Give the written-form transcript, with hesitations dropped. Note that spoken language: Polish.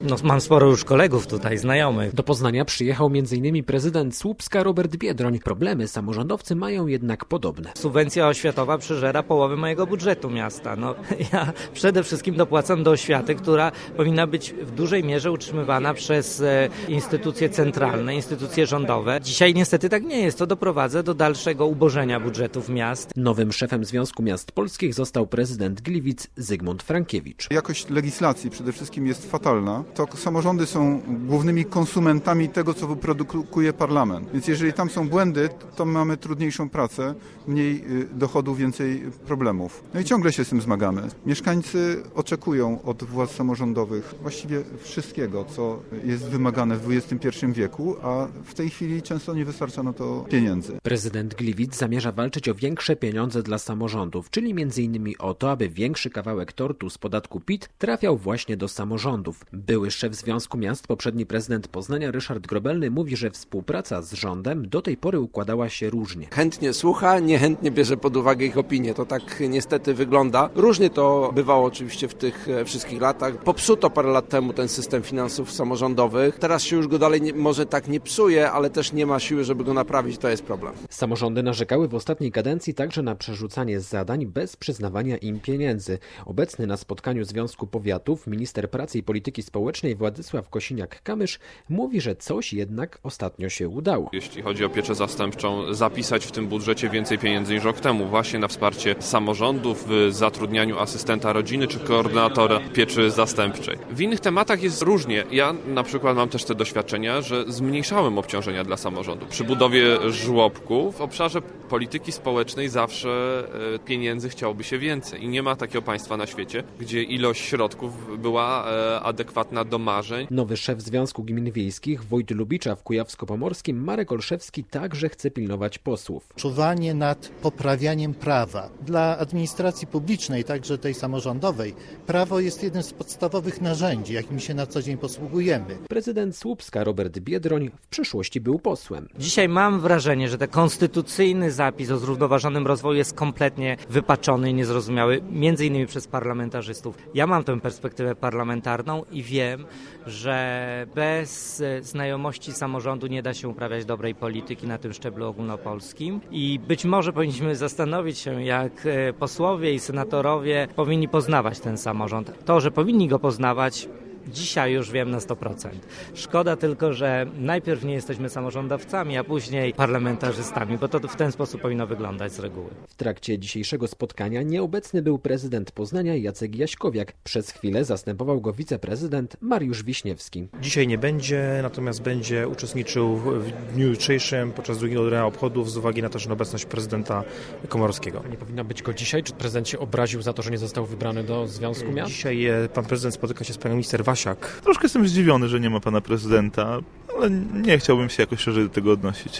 No, mam sporo już kolegów tutaj, znajomych. Do Poznania przyjechał m.in. prezydent Słupska Robert Biedroń. Problemy samorządowcy mają jednak podobne. Subwencja oświatowa przeżera połowę mojego budżetu miasta. No, ja przede wszystkim dopłacam do oświaty, która powinna być w dużej mierze utrzymywana przez instytucje centralne, instytucje rządowe. Dzisiaj niestety tak nie jest. To doprowadza do dalszego ubożenia budżetów miast. Nowym szefem Związku Miast Polskich został prezydent Gliwic Zygmunt Frankiewicz. Jakość legislacji przede wszystkim jest fatalna. To samorządy są głównymi konsumentami tego, co wyprodukuje parlament. Więc jeżeli tam są błędy, to mamy trudniejszą pracę, mniej dochodów, więcej problemów. No i ciągle się z tym zmagamy. Mieszkańcy oczekują od władz samorządowych właściwie wszystkiego, co jest wymagane w XXI wieku, a w tej chwili często nie wystarcza na to pieniędzy. Prezydent Gliwic zamierza walczyć o większe pieniądze dla samorządów, czyli m.in. o to, aby większy kawałek tortu z podatku PIT trafiał właśnie do samorządów. Były szef Związku Miast, poprzedni prezydent Poznania Ryszard Grobelny mówi, że współpraca z rządem do tej pory układała się różnie. Chętnie słucha, niechętnie bierze pod uwagę ich opinie. To tak niestety wygląda. Różnie to bywało oczywiście w tych wszystkich latach. Popsuto parę lat temu ten system finansów samorządowych. Teraz się już go dalej może tak nie psuje, ale też nie ma siły, żeby go naprawić. To jest problem. Samorządy narzekały w ostatniej kadencji także na przerzucanie zadań bez przyznawania im pieniędzy. Obecny na spotkaniu Związku Powiatów minister pracy i polityki społecznej Władysław Kosiniak-Kamysz mówi, że coś jednak ostatnio się udało. Jeśli chodzi o pieczę zastępczą, zapisać w tym budżecie więcej pieniędzy niż rok temu właśnie na wsparcie samorządów w zatrudnianiu asystenta rodziny czy koordynatora pieczy zastępczej. W innych tematach jest różnie. Ja na przykład mam też te doświadczenia, że zmniejszałem obciążenia dla samorządu. Przy budowie żłobków w obszarze polityki społecznej zawsze pieniędzy chciałoby się więcej i nie ma takiego państwa na świecie, gdzie ilość środków była adekwatna do marzeń. Nowy szef Związku Gmin Wiejskich Wójt Lubicza w Kujawsko-Pomorskim Marek Olszewski także chce pilnować posłów. Czuwanie nad poprawianiem prawa. Dla administracji publicznej, także tej samorządowej, prawo jest jednym z podstawowych narzędzi, jakimi się na co dzień posługujemy. Prezydent Słupska Robert Biedroń w przeszłości był posłem. Dzisiaj mam wrażenie, że ten konstytucyjny zapis o zrównoważonym rozwoju jest kompletnie wypaczony i niezrozumiały, między innymi przez parlamentarzystów. Ja mam tę perspektywę parlamentarną i wiem, że bez znajomości samorządu nie da się uprawiać dobrej polityki na tym szczeblu ogólnopolskim i być może powinniśmy zastanowić się, jak posłowie i senatorowie powinni poznawać ten samorząd. To, że powinni go poznawać, dzisiaj już wiem na 100%. Szkoda tylko, że najpierw nie jesteśmy samorządowcami, a później parlamentarzystami, bo to w ten sposób powinno wyglądać z reguły. W trakcie dzisiejszego spotkania nieobecny był prezydent Poznania Jacek Jaśkowiak. Przez chwilę zastępował go wiceprezydent Mariusz Wiśniewski. Dzisiaj nie będzie, natomiast będzie uczestniczył w dniu jutrzejszym podczas drugiego dnia obchodów z uwagi na to, że na obecność prezydenta Komorowskiego. Nie powinno być go dzisiaj? Czy prezydent się obraził za to, że nie został wybrany do Związku Miast? Dzisiaj pan prezydent spotyka się z panią minister Wasiak. Troszkę jestem zdziwiony, że nie ma pana prezydenta, ale nie chciałbym się jakoś szerzej do tego odnosić.